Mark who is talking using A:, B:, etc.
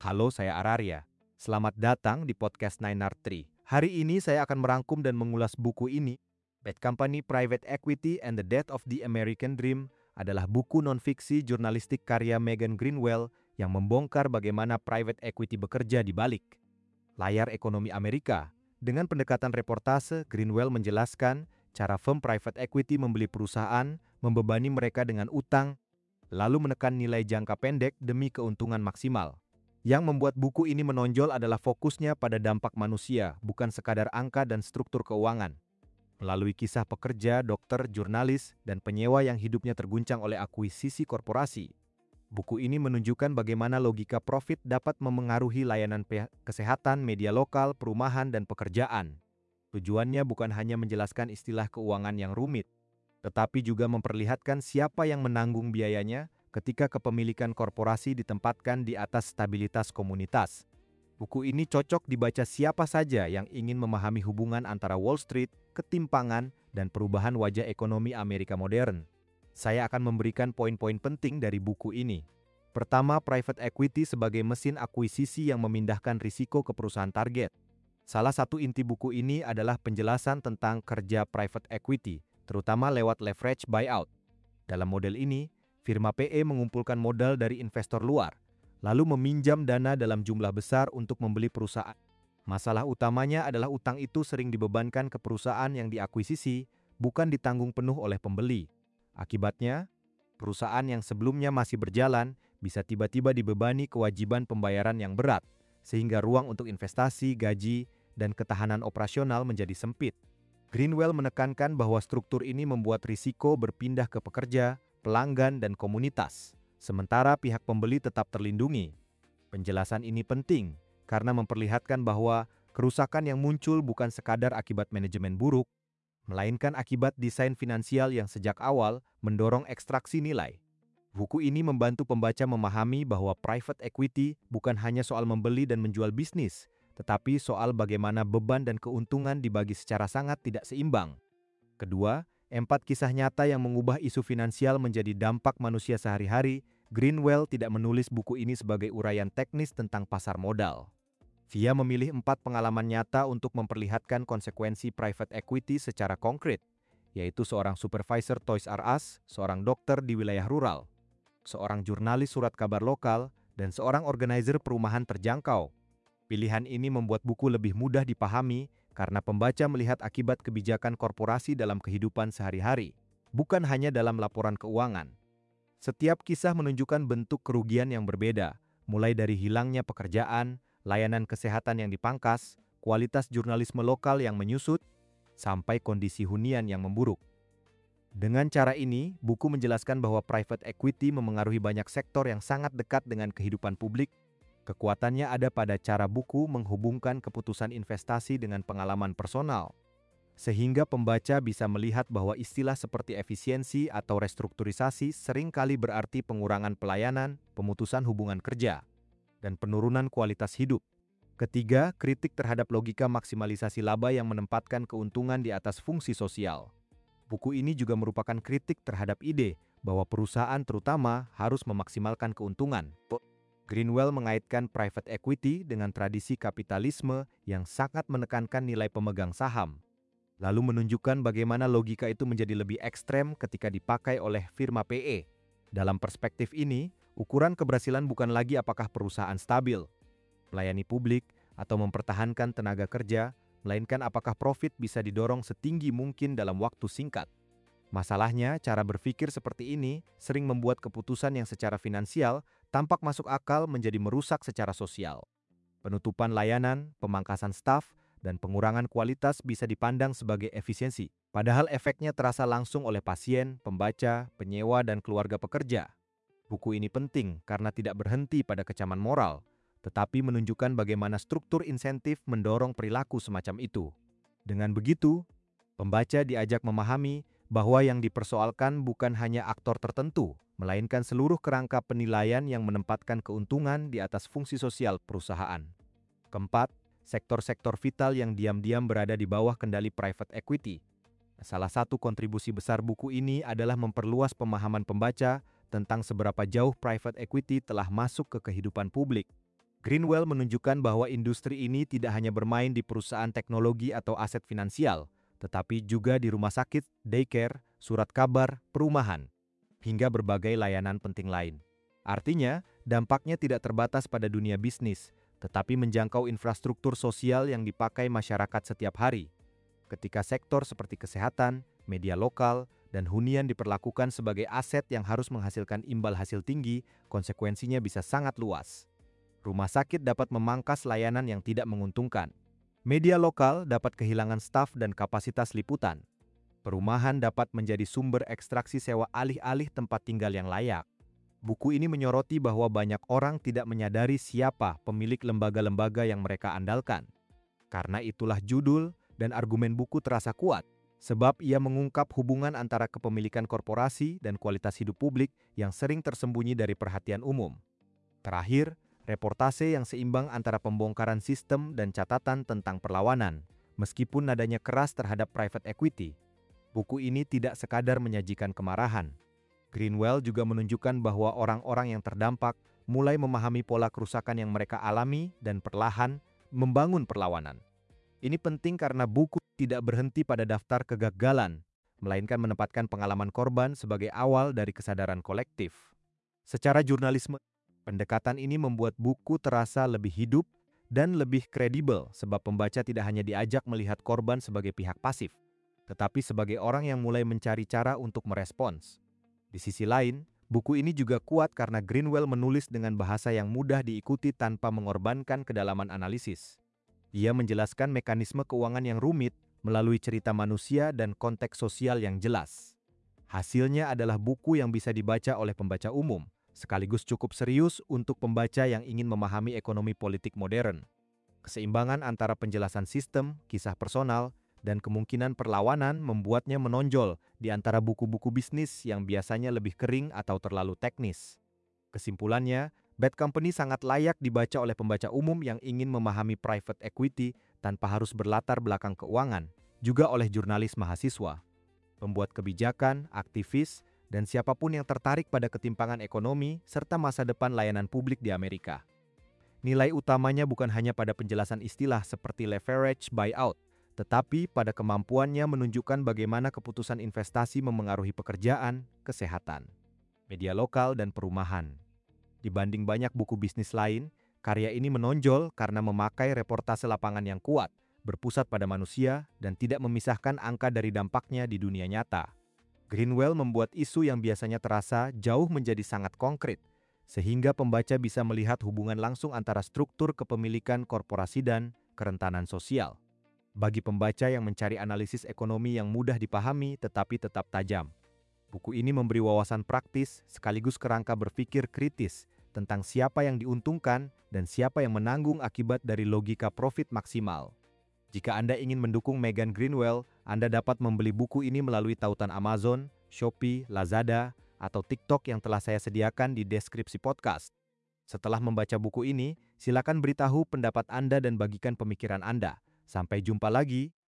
A: Halo, saya Araria. Selamat datang di podcast 9R3. Hari ini saya akan merangkum dan mengulas buku ini. Bad Company, Private Equity, and the Death of the American Dream adalah buku non-fiksi jurnalistik karya Megan Greenwell yang membongkar bagaimana private equity bekerja di balik layar ekonomi Amerika. Dengan pendekatan reportase, Greenwell menjelaskan cara firm private equity membeli perusahaan, membebani mereka dengan utang, lalu menekan nilai jangka pendek demi keuntungan maksimal. Yang membuat buku ini menonjol adalah fokusnya pada dampak manusia, bukan sekadar angka dan struktur keuangan. Melalui kisah pekerja, dokter, jurnalis, dan penyewa yang hidupnya terguncang oleh akuisisi korporasi, buku ini menunjukkan bagaimana logika profit dapat memengaruhi layanan kesehatan, media lokal, perumahan, dan pekerjaan. Tujuannya bukan hanya menjelaskan istilah keuangan yang rumit, tetapi juga memperlihatkan siapa yang menanggung biayanya ketika kepemilikan korporasi ditempatkan di atas stabilitas komunitas. Buku ini cocok dibaca siapa saja yang ingin memahami hubungan antara Wall Street, ketimpangan, dan perubahan wajah ekonomi Amerika modern. Saya akan memberikan poin-poin penting dari buku ini. Pertama, private equity sebagai mesin akuisisi yang memindahkan risiko ke perusahaan target. Salah satu inti buku ini adalah penjelasan tentang kerja private equity, terutama lewat leverage buyout. Dalam model ini, firma PE mengumpulkan modal dari investor luar, lalu meminjam dana dalam jumlah besar untuk membeli perusahaan. Masalah utamanya adalah utang itu sering dibebankan ke perusahaan yang diakuisisi, bukan ditanggung penuh oleh pembeli. Akibatnya, perusahaan yang sebelumnya masih berjalan bisa tiba-tiba dibebani kewajiban pembayaran yang berat, sehingga ruang untuk investasi, gaji, dan ketahanan operasional menjadi sempit. Greenwell menekankan bahwa struktur ini membuat risiko berpindah ke pekerja, pelanggan, dan komunitas, sementara pihak pembeli tetap terlindungi. Penjelasan ini penting karena memperlihatkan bahwa kerusakan yang muncul bukan sekadar akibat manajemen buruk, melainkan akibat desain finansial yang sejak awal mendorong ekstraksi nilai. Buku ini membantu pembaca memahami bahwa private equity bukan hanya soal membeli dan menjual bisnis, tetapi soal bagaimana beban dan keuntungan dibagi secara sangat tidak seimbang. Kedua, 4 kisah nyata yang mengubah isu finansial menjadi dampak manusia sehari-hari. Greenwell tidak menulis buku ini sebagai uraian teknis tentang pasar modal. Dia memilih 4 pengalaman nyata untuk memperlihatkan konsekuensi private equity secara konkret, yaitu seorang supervisor Toys R Us, seorang dokter di wilayah rural, seorang jurnalis surat kabar lokal, dan seorang organizer perumahan terjangkau. Pilihan ini membuat buku lebih mudah dipahami karena pembaca melihat akibat kebijakan korporasi dalam kehidupan sehari-hari, bukan hanya dalam laporan keuangan. Setiap kisah menunjukkan bentuk kerugian yang berbeda, mulai dari hilangnya pekerjaan, layanan kesehatan yang dipangkas, kualitas jurnalisme lokal yang menyusut, sampai kondisi hunian yang memburuk. Dengan cara ini, buku menjelaskan bahwa private equity memengaruhi banyak sektor yang sangat dekat dengan kehidupan publik. Kekuatannya ada pada cara buku menghubungkan keputusan investasi dengan pengalaman personal, sehingga pembaca bisa melihat bahwa istilah seperti efisiensi atau restrukturisasi seringkali berarti pengurangan pelayanan, pemutusan hubungan kerja, dan penurunan kualitas hidup. Ketiga, kritik terhadap logika maksimalisasi laba yang menempatkan keuntungan di atas fungsi sosial. Buku ini juga merupakan kritik terhadap ide bahwa perusahaan terutama harus memaksimalkan keuntungan. Greenwell mengaitkan private equity dengan tradisi kapitalisme yang sangat menekankan nilai pemegang saham, lalu menunjukkan bagaimana logika itu menjadi lebih ekstrem ketika dipakai oleh firma PE. Dalam perspektif ini, ukuran keberhasilan bukan lagi apakah perusahaan stabil, melayani publik, atau mempertahankan tenaga kerja, melainkan apakah profit bisa didorong setinggi mungkin dalam waktu singkat. Masalahnya, cara berpikir seperti ini sering membuat keputusan yang secara finansial tampak masuk akal menjadi merusak secara sosial. Penutupan layanan, pemangkasan staf, dan pengurangan kualitas bisa dipandang sebagai efisiensi, padahal efeknya terasa langsung oleh pasien, pembaca, penyewa, dan keluarga pekerja. Buku ini penting karena tidak berhenti pada kecaman moral, tetapi menunjukkan bagaimana struktur insentif mendorong perilaku semacam itu. Dengan begitu, pembaca diajak memahami bahwa yang dipersoalkan bukan hanya aktor tertentu, melainkan seluruh kerangka penilaian yang menempatkan keuntungan di atas fungsi sosial perusahaan. Keempat, sektor-sektor vital yang diam-diam berada di bawah kendali private equity. Salah satu kontribusi besar buku ini adalah memperluas pemahaman pembaca tentang seberapa jauh private equity telah masuk ke kehidupan publik. Greenwell menunjukkan bahwa industri ini tidak hanya bermain di perusahaan teknologi atau aset finansial, tetapi juga di rumah sakit, daycare, surat kabar, perumahan, hingga berbagai layanan penting lain. Artinya, dampaknya tidak terbatas pada dunia bisnis, tetapi menjangkau infrastruktur sosial yang dipakai masyarakat setiap hari. Ketika sektor seperti kesehatan, media lokal, dan hunian diperlakukan sebagai aset yang harus menghasilkan imbal hasil tinggi, konsekuensinya bisa sangat luas. Rumah sakit dapat memangkas layanan yang tidak menguntungkan. Media lokal dapat kehilangan staf dan kapasitas liputan. Perumahan dapat menjadi sumber ekstraksi sewa alih-alih tempat tinggal yang layak. Buku ini menyoroti bahwa banyak orang tidak menyadari siapa pemilik lembaga-lembaga yang mereka andalkan. Karena itulah judul dan argumen buku terasa kuat, sebab ia mengungkap hubungan antara kepemilikan korporasi dan kualitas hidup publik yang sering tersembunyi dari perhatian umum. Terakhir, reportase yang seimbang antara pembongkaran sistem dan catatan tentang perlawanan, meskipun nadanya keras terhadap private equity. Buku ini tidak sekadar menyajikan kemarahan. Greenwell juga menunjukkan bahwa orang-orang yang terdampak mulai memahami pola kerusakan yang mereka alami dan perlahan membangun perlawanan. Ini penting karena buku tidak berhenti pada daftar kegagalan, melainkan menempatkan pengalaman korban sebagai awal dari kesadaran kolektif. Secara jurnalisme, pendekatan ini membuat buku terasa lebih hidup dan lebih kredibel sebab pembaca tidak hanya diajak melihat korban sebagai pihak pasif, tetapi sebagai orang yang mulai mencari cara untuk merespons. Di sisi lain, buku ini juga kuat karena Greenwell menulis dengan bahasa yang mudah diikuti tanpa mengorbankan kedalaman analisis. Ia menjelaskan mekanisme keuangan yang rumit melalui cerita manusia dan konteks sosial yang jelas. Hasilnya adalah buku yang bisa dibaca oleh pembaca umum, sekaligus cukup serius untuk pembaca yang ingin memahami ekonomi politik modern. Keseimbangan antara penjelasan sistem, kisah personal, dan kemungkinan perlawanan membuatnya menonjol di antara buku-buku bisnis yang biasanya lebih kering atau terlalu teknis. Kesimpulannya, Bad Company sangat layak dibaca oleh pembaca umum yang ingin memahami private equity tanpa harus berlatar belakang keuangan, juga oleh jurnalis mahasiswa, pembuat kebijakan, aktivis, dan siapapun yang tertarik pada ketimpangan ekonomi serta masa depan layanan publik di Amerika. Nilai utamanya bukan hanya pada penjelasan istilah seperti leverage buyout, tetapi pada kemampuannya menunjukkan bagaimana keputusan investasi memengaruhi pekerjaan, kesehatan, media lokal, dan perumahan. Dibanding banyak buku bisnis lain, karya ini menonjol karena memakai reportase lapangan yang kuat, berpusat pada manusia, dan tidak memisahkan angka dari dampaknya di dunia nyata. Greenwell membuat isu yang biasanya terasa jauh menjadi sangat konkret, sehingga pembaca bisa melihat hubungan langsung antara struktur kepemilikan korporasi dan kerentanan sosial. Bagi pembaca yang mencari analisis ekonomi yang mudah dipahami tetapi tetap tajam, buku ini memberi wawasan praktis sekaligus kerangka berpikir kritis tentang siapa yang diuntungkan dan siapa yang menanggung akibat dari logika profit maksimal. Jika Anda ingin mendukung Megan Greenwell, Anda dapat membeli buku ini melalui tautan Amazon, Shopee, Lazada, atau TikTok yang telah saya sediakan di deskripsi podcast. Setelah membaca buku ini, silakan beritahu pendapat Anda dan bagikan pemikiran Anda. Sampai jumpa lagi.